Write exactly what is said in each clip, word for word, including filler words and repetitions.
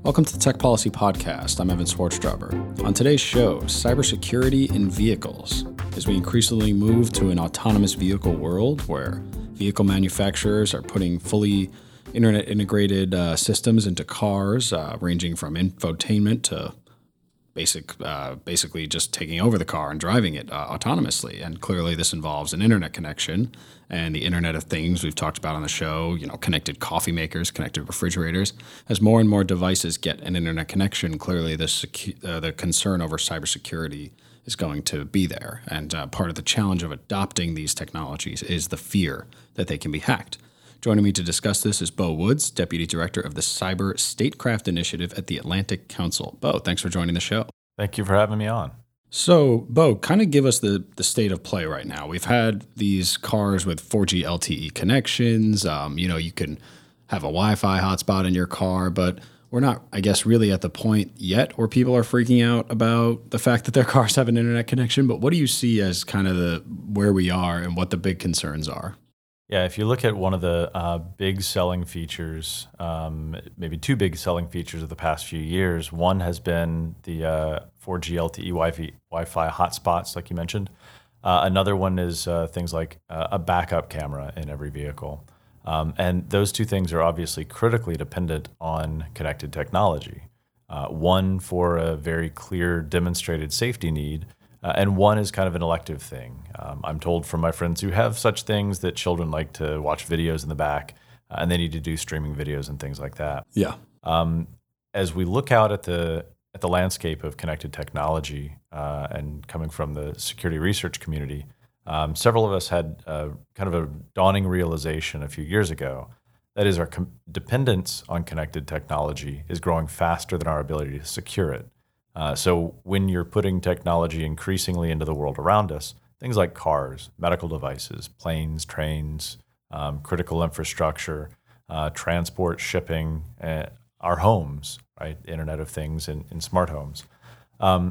Welcome to the Tech Policy Podcast. I'm Evan Swartztraber. On today's show, cybersecurity in vehicles. As we increasingly move to an autonomous vehicle world where vehicle manufacturers are putting fully internet integrated uh, systems into cars, uh, ranging from infotainment to basic, uh, basically just taking over the car and driving it uh, autonomously. And clearly this involves an internet connection and the Internet of Things we've talked about on the show, you know, connected coffee makers, connected refrigerators. As more and more devices get an internet connection, clearly the, secu- uh, the concern over cybersecurity is going to be there. And uh, part of the challenge of adopting these technologies is the fear that they can be hacked. Joining me to discuss this is Beau Woods, Deputy Director of the Cyber Statecraft Initiative at the Atlantic Council. Beau, thanks for joining the show. Thank you for having me on. So, Beau, kind of give us the, the state of play right now. We've had these cars with four G L T E connections. Um, you know, you can have a Wi-Fi hotspot in your car, but we're not, I guess, really at the point yet where people are freaking out about the fact that their cars have an internet connection. But what do you see as kind of the where we are and what the big concerns are? Yeah, if you look at one of the uh, big selling features, um, maybe two big selling features of the past few years, one has been the uh, four G L T E Wi-Fi, Wi-Fi hotspots, like you mentioned. Uh, another one is uh, things like uh, a backup camera in every vehicle. Um, and those two things are obviously critically dependent on connected technology. Uh, one for a very clear demonstrated safety need, Uh, and one is kind of an elective thing. Um, I'm told from my friends who have such things that children like to watch videos in the back, uh, and they need to do streaming videos and things like that. Yeah. Um, as we look out at the at the landscape of connected technology, uh, and coming from the security research community, um, several of us had uh, kind of a dawning realization a few years ago. That is, our com- dependence on connected technology is growing faster than our ability to secure it. Uh, so when you're putting technology increasingly into the world around us, things like cars, medical devices, planes, trains, um, critical infrastructure, uh, transport, shipping, uh, our homes, right, Internet of Things and, and smart homes, um,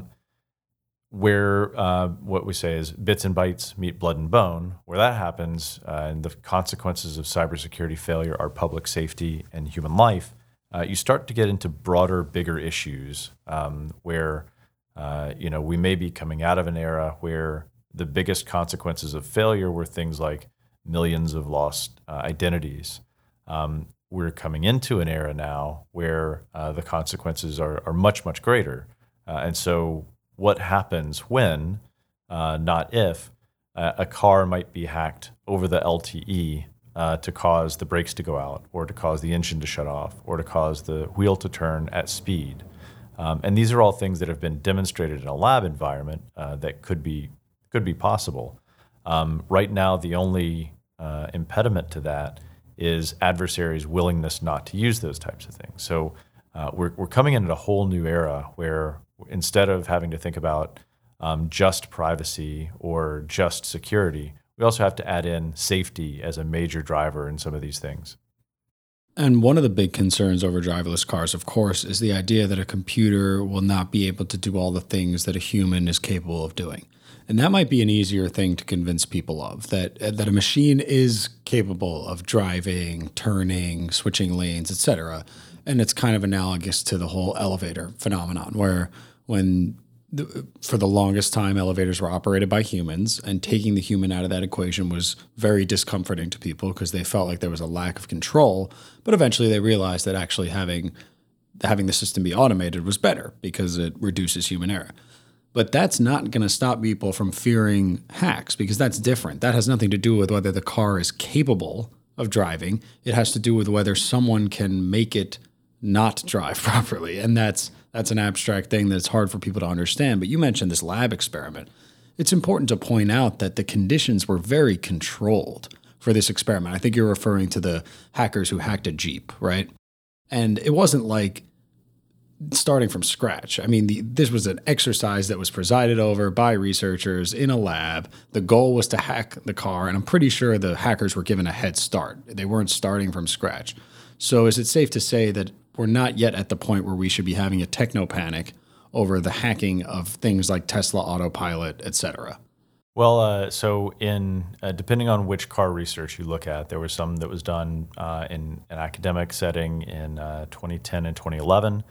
where uh, what we say is bits and bytes meet blood and bone, where that happens uh, and the consequences of cybersecurity failure are public safety and human life. Uh, you start to get into broader, bigger issues um, where, uh, you know, we may be coming out of an era where the biggest consequences of failure were things like millions of lost uh, identities. Um, we're coming into an era now where uh, the consequences are, are much, much greater. Uh, and so what happens when, uh, not if, uh, a car might be hacked over the L T E Uh, to cause the brakes to go out, or to cause the engine to shut off, or to cause the wheel to turn at speed. Um, and these are all things that have been demonstrated in a lab environment uh, that could be could be possible. Um, right now, the only uh, impediment to that is adversaries' willingness not to use those types of things. So uh, we're we're coming into a whole new era where instead of having to think about um, just privacy or just security, we also have to add in safety as a major driver in some of these things. And one of the big concerns over driverless cars, of course, is the idea that a computer will not be able to do all the things that a human is capable of doing. And that might be an easier thing to convince people of, that that a machine is capable of driving, turning, switching lanes, et cetera. And it's kind of analogous to the whole elevator phenomenon, where when The, for the longest time, elevators were operated by humans, and taking the human out of that equation was very discomforting to people because they felt like there was a lack of control. But eventually they realized that actually having having the system be automated was better because it reduces human error. But that's not going to stop people from fearing hacks, because that's different. That has nothing to do with whether the car is capable of driving. It has to do with whether someone can make it not drive properly. And that's That's an abstract thing that's hard for people to understand. But you mentioned this lab experiment. It's important to point out that the conditions were very controlled for this experiment. I think you're referring to the hackers who hacked a Jeep, right? And it wasn't like starting from scratch. I mean, the, this was an exercise that was presided over by researchers in a lab. The goal was to hack the car, and I'm pretty sure the hackers were given a head start. They weren't starting from scratch. So is it safe to say that we're not yet at the point where we should be having a techno panic over the hacking of things like Tesla Autopilot, et cetera? Well, uh, so in uh, depending on which car research you look at, there was some that was done uh, in an academic setting in uh, twenty ten and twenty eleven.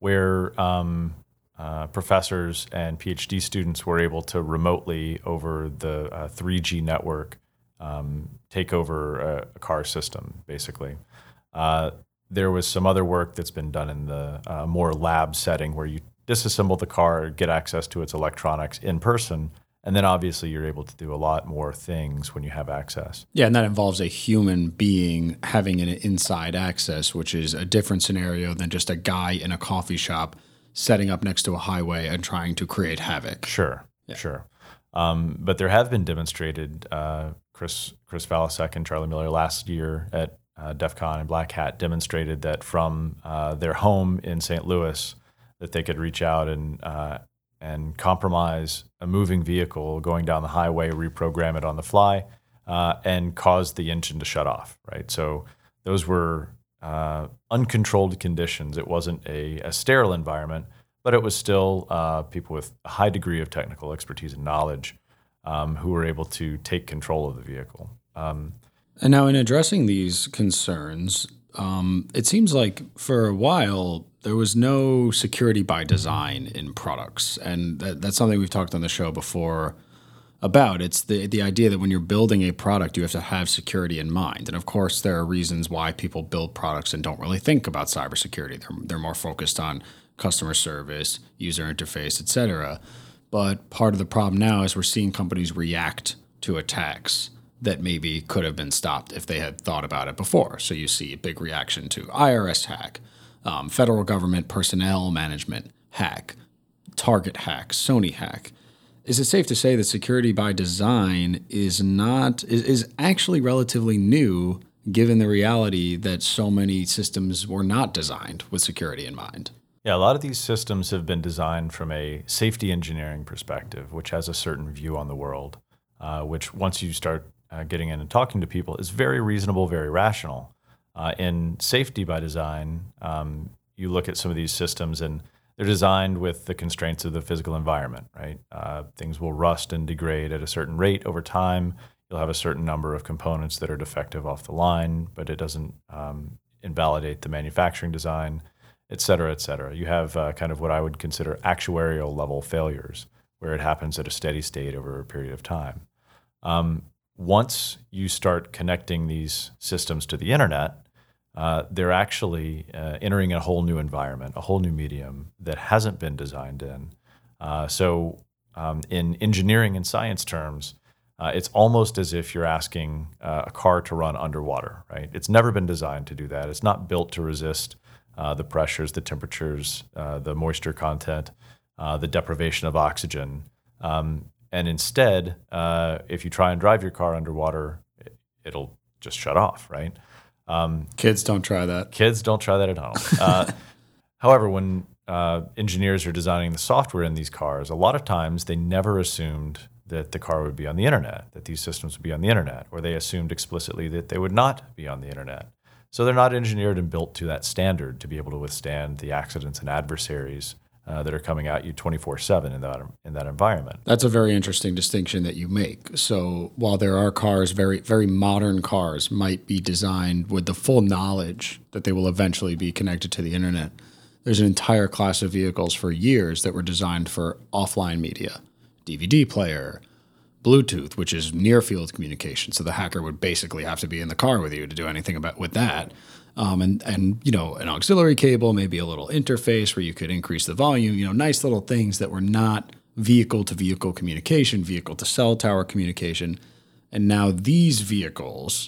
where um, uh, professors and PhD students were able to remotely, over the uh, three G network, um, take over a, a car system, basically. Uh, there was some other work that's been done in the uh, more lab setting where you disassemble the car, get access to its electronics in person, and then obviously you're able to do a lot more things when you have access. Yeah, and that involves a human being having an inside access, which is a different scenario than just a guy in a coffee shop setting up next to a highway and trying to create havoc. Sure, yeah. sure. Um, but there have been demonstrated, uh, Chris Chris Valasek and Charlie Miller last year at uh, DEF CON and Black Hat demonstrated that from uh, their home in Saint Louis that they could reach out and uh, and compromise a moving vehicle going down the highway, reprogram it on the fly, uh, and cause the engine to shut off, right? So those were uh, uncontrolled conditions. It wasn't a, a sterile environment, but it was still uh, people with a high degree of technical expertise and knowledge um, who were able to take control of the vehicle. Um, and now in addressing these concerns, um, it seems like for a while, there was no security by design in products. And that, that's something we've talked on the show before about. It's the the idea that when you're building a product, you have to have security in mind. And of course, there are reasons why people build products and don't really think about cybersecurity. They're, they're more focused on customer service, user interface, et cetera. But part of the problem now is we're seeing companies react to attacks that maybe could have been stopped if they had thought about it before. So you see a big reaction to I R S hack, Um, federal government personnel management hack, Target hack, Sony hack. Is it safe to say that security by design is not is, is actually relatively new, given the reality that so many systems were not designed with security in mind? Yeah, a lot of these systems have been designed from a safety engineering perspective, which has a certain view on the world, uh, which once you start uh, getting in and talking to people is very reasonable, very rational. Uh, in safety by design, um, you look at some of these systems and they're designed with the constraints of the physical environment, right? Uh, things will rust and degrade at a certain rate over time. You'll have a certain number of components that are defective off the line, but it doesn't um, invalidate the manufacturing design, et cetera, et cetera. You have uh, kind of what I would consider actuarial level failures, where it happens at a steady state over a period of time. Um, once you start connecting these systems to the internet, Uh, they're actually uh, entering a whole new environment, a whole new medium that hasn't been designed in. Uh, so um, in engineering and science terms, uh, it's almost as if you're asking uh, a car to run underwater, right? It's never been designed to do that. It's not built to resist uh, the pressures, the temperatures, uh, the moisture content, uh, the deprivation of oxygen. Um, and instead, uh, if you try and drive your car underwater, it, it'll just shut off, right? Um, kids don't try that. Kids don't try that at home. Uh, however, when uh, engineers are designing the software in these cars, a lot of times they never assumed that the car would be on the internet, that these systems would be on the internet, or they assumed explicitly that they would not be on the internet. So they're not engineered and built to that standard to be able to withstand the accidents and adversaries uh, that are coming at you twenty-four seven in that in that environment. That's a very interesting distinction that you make. So while there are cars, very very modern cars might be designed with the full knowledge that they will eventually be connected to the internet, there's an entire class of vehicles for years that were designed for offline media, D V D player, Bluetooth, which is near field communication. So the hacker would basically have to be in the car with you to do anything about with that. Um, and, and, you know, an auxiliary cable, maybe a little interface where you could increase the volume, you know, nice little things that were not vehicle-to-vehicle communication, vehicle-to-cell tower communication. And now these vehicles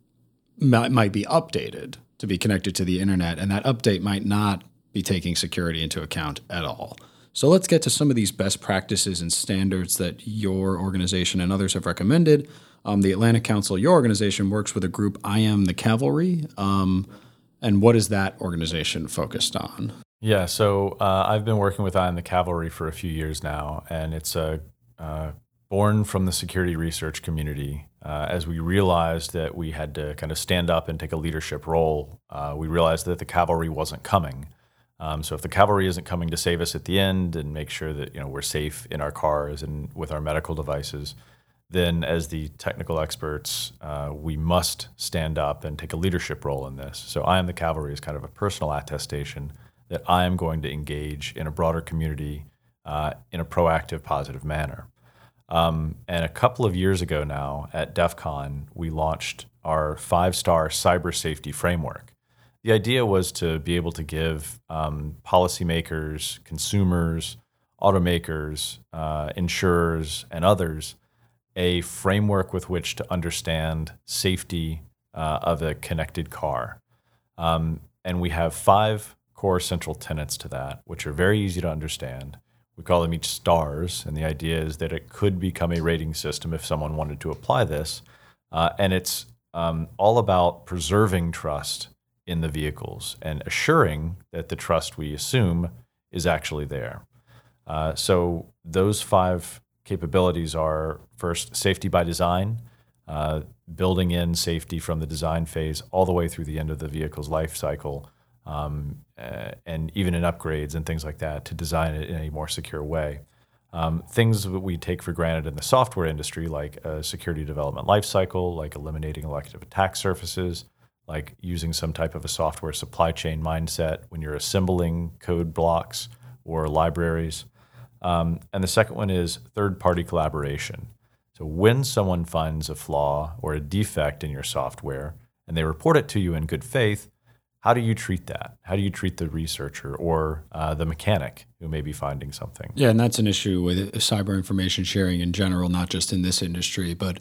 might, might be updated to be connected to the internet, and that update might not be taking security into account at all. So let's get to some of these best practices and standards that your organization and others have recommended. Um, the Atlantic Council, your organization, works with a group, I Am the Cavalry. Um, and what is that organization focused on? Yeah, so uh, I've been working with I Am the Cavalry for a few years now, and it's uh, uh, born from the security research community. Uh, as we realized that we had to kind of stand up and take a leadership role, uh, we realized that the cavalry wasn't coming. Um, so if the cavalry isn't coming to save us at the end and make sure that you know we're safe in our cars and with our medical devices, then as the technical experts, uh, we must stand up and take a leadership role in this. So I Am the Cavalry is kind of a personal attestation that I am going to engage in a broader community uh, in a proactive, positive manner. Um, and a couple of years ago now at DEF CON, we launched our five-star cyber safety framework. The idea was to be able to give um, policymakers, consumers, automakers, uh, insurers, and others a framework with which to understand safety uh, of a connected car. Um, and we have five core central tenets to that, which are very easy to understand. We call them each stars, and the idea is that it could become a rating system if someone wanted to apply this. Uh, and it's um, all about preserving trust in the vehicles and assuring that the trust we assume is actually there. Uh, so those five capabilities are, first, safety by design, uh, building in safety from the design phase all the way through the end of the vehicle's life cycle, um, uh, and even in upgrades and things like that, to design it in a more secure way. Um, things that we take for granted in the software industry, like a security development lifecycle, like eliminating elective attack surfaces, like using some type of a software supply chain mindset when you're assembling code blocks or libraries. Um, and the second one is third-party collaboration. So when someone finds a flaw or a defect in your software and they report it to you in good faith, how do you treat that? How do you treat the researcher or uh, the mechanic who may be finding something? Yeah, and that's an issue with cyber information sharing in general, not just in this industry, but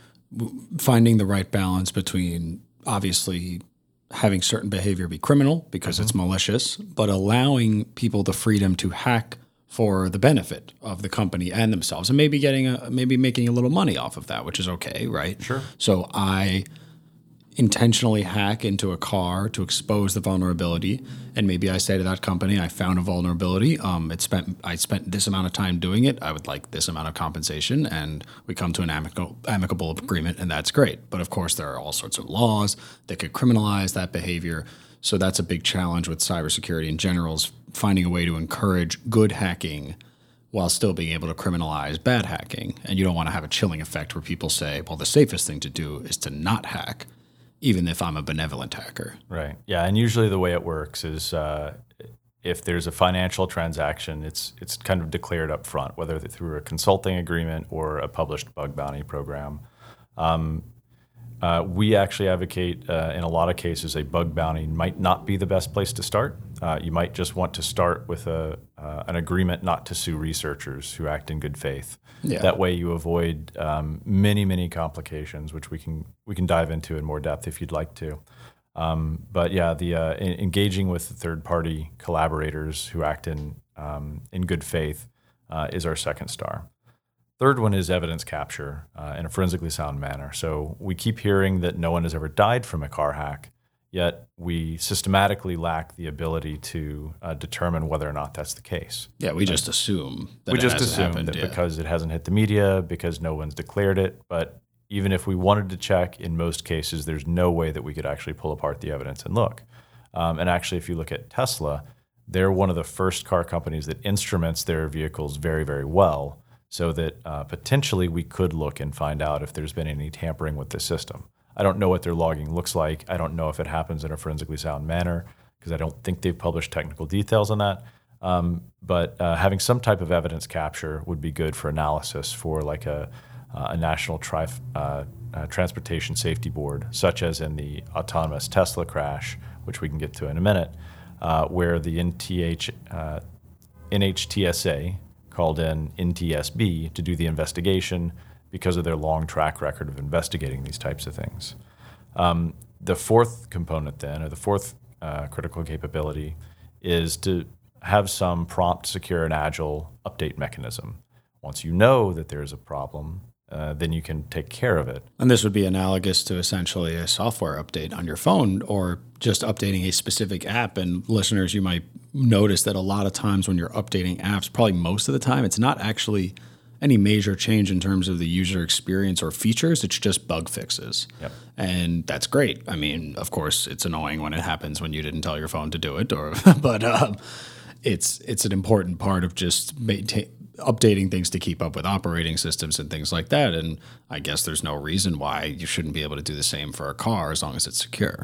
finding the right balance between obviously having certain behavior be criminal because mm-hmm. it's malicious, but allowing people the freedom to hack for the benefit of the company and themselves, and maybe getting a, maybe making a little money off of that, which is okay, right? Sure. So I intentionally hack into a car to expose the vulnerability, and maybe I say to that company, I found a vulnerability. Um, it spent I spent this amount of time doing it. I would like this amount of compensation, and we come to an amicable amicable agreement, and that's great. But of course, there are all sorts of laws that could criminalize that behavior. So that's a big challenge with cybersecurity in general, is finding a way to encourage good hacking while still being able to criminalize bad hacking. And you don't want to have a chilling effect where people say, well, the safest thing to do is to not hack, even if I'm a benevolent hacker. Right. Yeah. And usually the way it works is uh, if there's a financial transaction, it's it's kind of declared up front, whether through a consulting agreement or a published bug bounty program. Um, Uh, we actually advocate, uh, in a lot of cases, a bug bounty might not be the best place to start. Uh, you might just want to start with a uh, an agreement not to sue researchers who act in good faith. Yeah. That way, you avoid um, many, many complications, which we can we can dive into in more depth if you'd like to. Um, but yeah, the uh, in, engaging with third-party collaborators who act in um, in good faith uh, is our second star. Third one is evidence capture uh, in a forensically sound manner. So we keep hearing that no one has ever died from a car hack, yet we systematically lack the ability to uh, determine whether or not that's the case. Yeah, we just assume that we it just hasn't assume happened, that yeah. because it hasn't hit the media, because no one's declared it. But even if we wanted to check, in most cases, there's no way that we could actually pull apart the evidence and look. Um, and actually, if you look at Tesla, they're one of the first car companies that instruments their vehicles very, very well, so that uh, potentially we could look and find out if there's been any tampering with the system. I don't know what their logging looks like. I don't know if it happens in a forensically sound manner, because I don't think they've published technical details on that. Um, but uh, having some type of evidence capture would be good for analysis for like a, uh, a national tri- uh, uh, transportation safety board, such as in the autonomous Tesla crash, which we can get to in a minute, uh, where the N T H, uh, N H T S A called in N T S B to do the investigation because of their long track record of investigating these types of things. Um, the fourth component then, or the fourth uh, critical capability, is to have some prompt, secure, and agile update mechanism. Once you know that there's a problem, uh, then you can take care of it. And this would be analogous to essentially a software update on your phone, or just updating a specific app. And listeners, you might notice that a lot of times when you're updating apps, probably most of the time, it's not actually any major change in terms of the user experience or features. It's just bug fixes. Yep. And that's great. I mean, of course, it's annoying when it happens when you didn't tell your phone to do it, or but um, it's it's an important part of just maintain, updating things to keep up with operating systems and things like that. And I guess there's no reason why you shouldn't be able to do the same for a car as long as it's secure.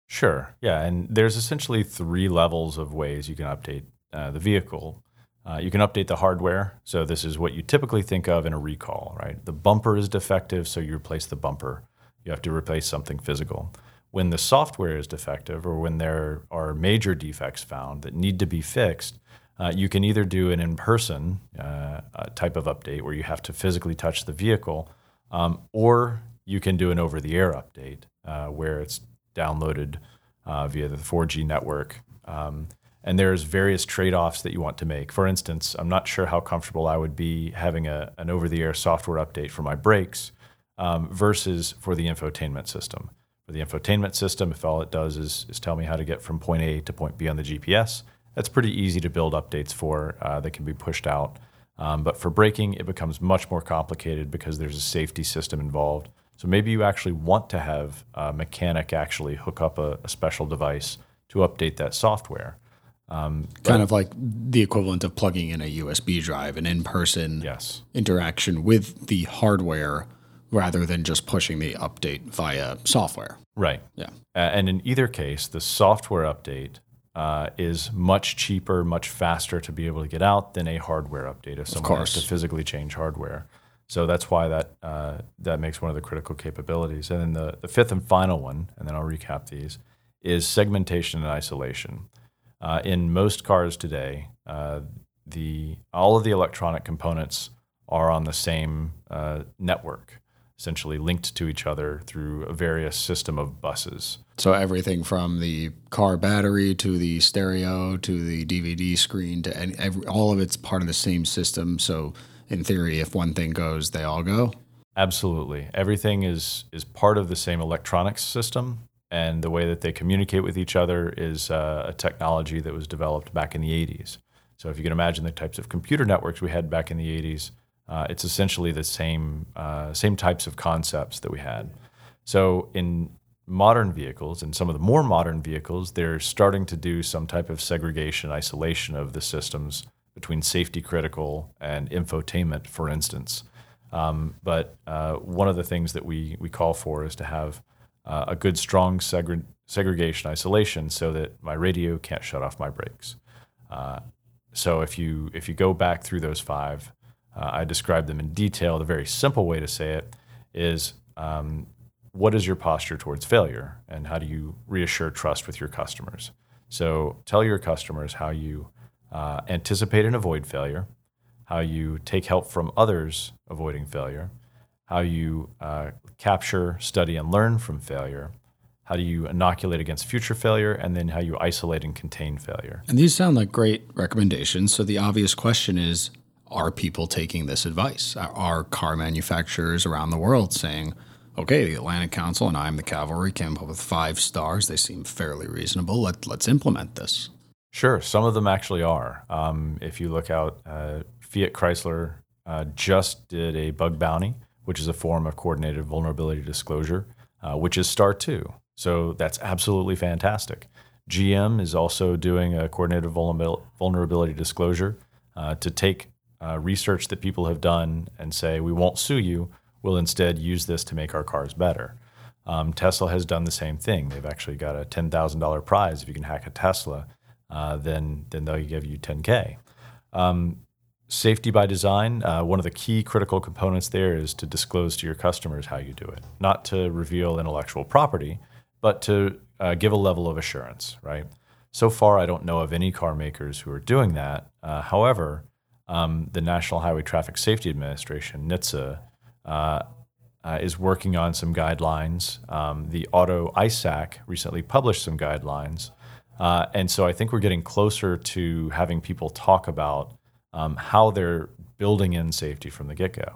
Sure. Yeah. And there's essentially three levels of ways you can update uh, the vehicle. Uh, you can update the hardware. So this is what you typically think of in a recall, right? The bumper is defective, so you replace the bumper. You have to replace something physical. When the software is defective or when there are major defects found that need to be fixed, uh, you can either do an in-person uh, type of update where you have to physically touch the vehicle, um, or you can do an over-the-air update uh, where it's downloaded uh, via the four G network. Um, And there's various trade-offs that you want to make. For instance, I'm not sure how comfortable I would be having a, an over-the-air software update for my brakes um, versus for the infotainment system. For the infotainment system, if all it does is, is tell me how to get from point A to point B on the G P S, that's pretty easy to build updates for uh, that can be pushed out. Um, but for braking, it becomes much more complicated because there's a safety system involved. So maybe you actually want to have a mechanic actually hook up a, a special device to update that software. Um, kind of like the equivalent of plugging in a U S B drive, an in-person yes. interaction with the hardware rather than just pushing the update via software. Right. Yeah. Uh, and in either case, the software update uh, is much cheaper, much faster to be able to get out than a hardware update if someone has to physically change hardware. So that's why that uh, that makes one of the critical capabilities. And then the, the fifth and final one, and then I'll recap these, is segmentation and isolation. Uh, in most cars today, uh, the all of the electronic components are on the same uh, network, essentially linked to each other through a various system of buses. So everything from the car battery to the stereo to the D V D screen to any, every, all of it's part of the same system. So in theory, if one thing goes, they all go? Absolutely. Everything is is part of the same electronics system. And the way that they communicate with each other is uh, a technology that was developed back in the eighties. So if you can imagine the types of computer networks we had back in the eighties, uh, it's essentially the same uh, same types of concepts that we had. So in modern vehicles, and some of the more modern vehicles, they're starting to do some type of segregation, isolation of the systems between safety critical and infotainment, for instance. Um, but uh, one of the things that we we call for is to have Uh, a good, strong segre- segregation isolation so that my radio can't shut off my brakes. Uh, so if you if you go back through those five, uh, I describe them in detail. The very simple way to say it is, um, what is your posture towards failure, and how do you reassure trust with your customers? So tell your customers how you uh, anticipate and avoid failure, how you take help from others avoiding failure, how you uh, capture, study, and learn from failure, how do you inoculate against future failure, and then how you isolate and contain failure. And these sound like great recommendations. So the obvious question is, are people taking this advice? Are car manufacturers around the world saying, okay, the Atlantic Council and I'm the Cavalry came up with five stars. They seem fairly reasonable. Let, let's implement this. Sure. Some of them actually are. Um, if you look out, uh, Fiat Chrysler uh, just did a bug bounty, which is a form of coordinated vulnerability disclosure, uh, which is star two. So that's absolutely fantastic. G M is also doing a coordinated vulnerability disclosure uh, to take uh, research that people have done and say, we won't sue you, we'll instead use this to make our cars better. Um, Tesla has done the same thing. They've actually got a ten thousand dollars prize. If you can hack a Tesla, uh, then, then they'll give you ten K. Um, Safety by design, uh, one of the key critical components there is to disclose to your customers how you do it. Not to reveal intellectual property, but to uh, give a level of assurance, right? So far, I don't know of any car makers who are doing that. Uh, however, um, the National Highway Traffic Safety Administration, N H T S A, uh, uh, is working on some guidelines. Um, the Auto I S A C recently published some guidelines. Uh, and so I think we're getting closer to having people talk about Um, how they're building in safety from the get-go.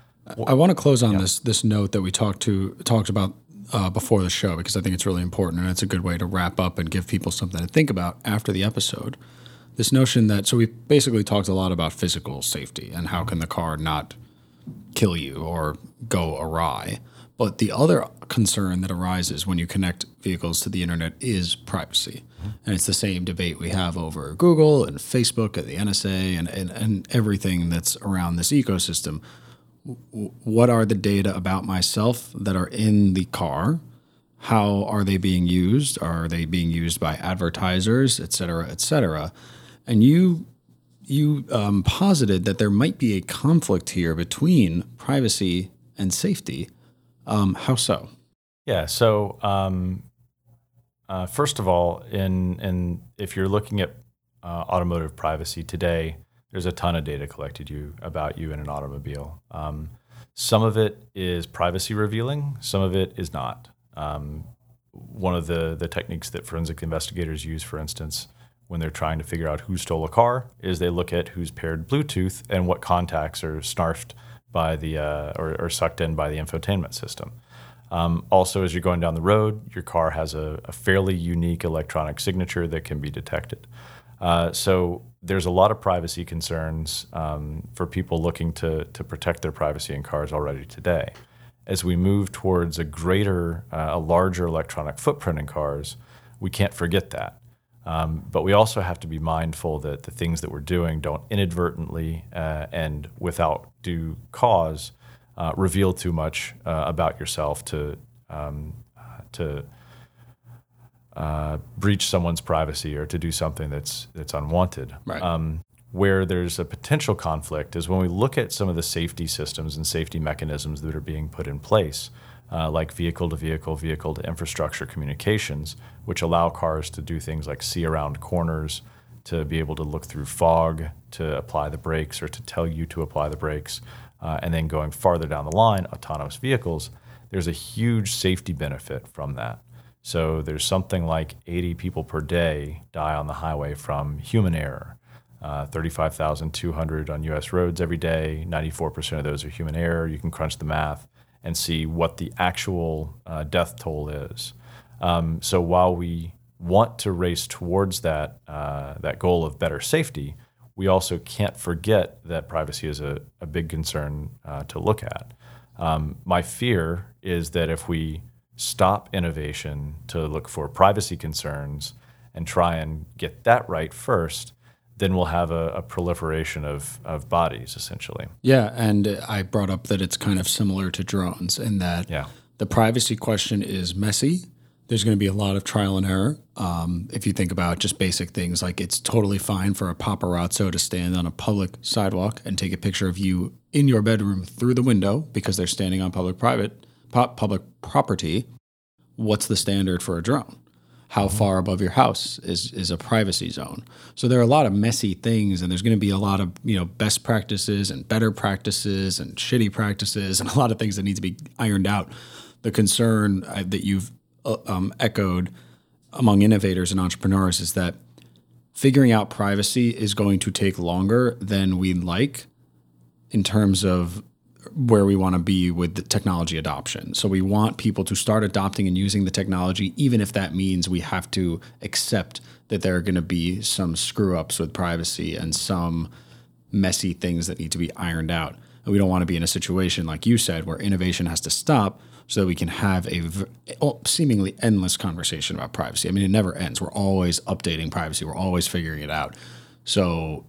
I want to close on yeah. this this note that we talked to talked about uh, before the show, because I think it's really important, and it's a good way to wrap up and give people something to think about after the episode. This notion that, so we basically talked a lot about physical safety and how can the car not kill you or go awry. But the other concern that arises when you connect vehicles to the internet is privacy. Mm-hmm. And it's the same debate we have over Google and Facebook and the N S A and, and, and everything that's around this ecosystem. W- what are the data about myself that are in the car? How are they being used? Are they being used by advertisers, et cetera, et cetera? And you you um, posited that there might be a conflict here between privacy and safety. Um, how so? Yeah. So um, uh, first of all, in in if you're looking at uh, automotive privacy today, there's a ton of data collected you about you in an automobile. Um, some of it is privacy revealing. Some of it is not. Um, one of the the techniques that forensic investigators use, for instance, when they're trying to figure out who stole a car, is they look at who's paired Bluetooth and what contacts are snarfed by the uh, or, or sucked in by the infotainment system. Um, also, as you're going down the road, your car has a, a fairly unique electronic signature that can be detected. Uh, so there's a lot of privacy concerns um, for people looking to to protect their privacy in cars already today. As we move towards a greater, uh, a larger electronic footprint in cars, we can't forget that. Um, but we also have to be mindful that the things that we're doing don't inadvertently uh, and without due cause uh, reveal too much uh, about yourself to um, to uh, breach someone's privacy or to do something that's that's unwanted. Right. Um, where there's a potential conflict is when we look at some of the safety systems and safety mechanisms that are being put in place, uh, like vehicle-to-vehicle, vehicle-to-infrastructure communications, which allow cars to do things like see around corners, to be able to look through fog, to apply the brakes or to tell you to apply the brakes, uh, and then going farther down the line, autonomous vehicles. There's a huge safety benefit from that. So there's something like eighty people per day die on the highway from human error. Uh, thirty-five thousand two hundred on U S roads every day, ninety-four percent of those are human error. You can crunch the math and see what the actual uh, death toll is. Um, so while we want to race towards that uh, that goal of better safety, we also can't forget that privacy is a, a big concern uh, to look at. Um, my fear is that if we stop innovation to look for privacy concerns and try and get that right first, then we'll have a, a proliferation of, of bodies, essentially. Yeah, and I brought up that it's kind of similar to drones in that yeah. the privacy question is messy. There's going to be a lot of trial and error. Um, if you think about just basic things, like it's totally fine for a paparazzo to stand on a public sidewalk and take a picture of you in your bedroom through the window because they're standing on public private public property. What's the standard for a drone? How far above your house is is a privacy zone? So there are a lot of messy things, and there's going to be a lot of you know best practices and better practices and shitty practices, and a lot of things that need to be ironed out. The concern uh, that you've uh, um, echoed among innovators and entrepreneurs is that figuring out privacy is going to take longer than we'd like in terms of where we want to be with the technology adoption. So we want people to start adopting and using the technology, even if that means we have to accept that there are going to be some screw ups with privacy and some messy things that need to be ironed out. And we don't want to be in a situation, like you said, where innovation has to stop so that we can have a v- seemingly endless conversation about privacy. I mean, it never ends. We're always updating privacy. We're always figuring it out. So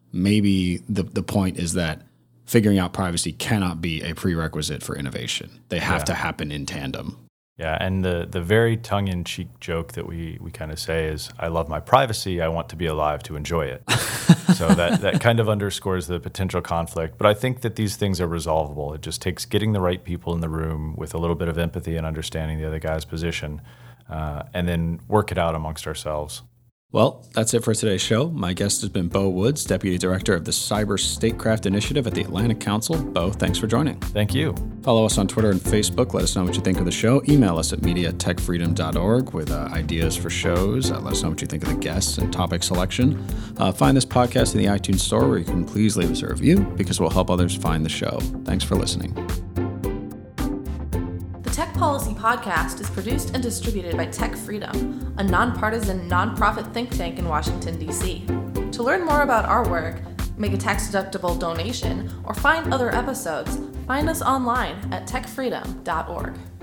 maybe the the point is that figuring out privacy cannot be a prerequisite for innovation. They have yeah. to happen in tandem. Yeah, and the the very tongue-in-cheek joke that we we kind of say is, I love my privacy, I want to be alive to enjoy it. So that, that kind of underscores the potential conflict. But I think that these things are resolvable. It just takes getting the right people in the room with a little bit of empathy and understanding the other guy's position, uh, and then work it out amongst ourselves. Well, that's it for today's show. My guest has been Beau Woods, Deputy Director of the Cyber Statecraft Initiative at the Atlantic Council. Beau, thanks for joining. Thank you. Follow us on Twitter and Facebook. Let us know what you think of the show. Email us at media at tech freedom dot org with uh, ideas for shows. Uh, let us know what you think of the guests and topic selection. Uh, find this podcast in the iTunes Store, where you can please leave us a review because it will help others find the show. Thanks for listening. Tech Policy Podcast is produced and distributed by Tech Freedom, a nonpartisan, nonprofit think tank in Washington, D C. To learn more about our work, make a tax-deductible donation, or find other episodes, find us online at tech freedom dot org.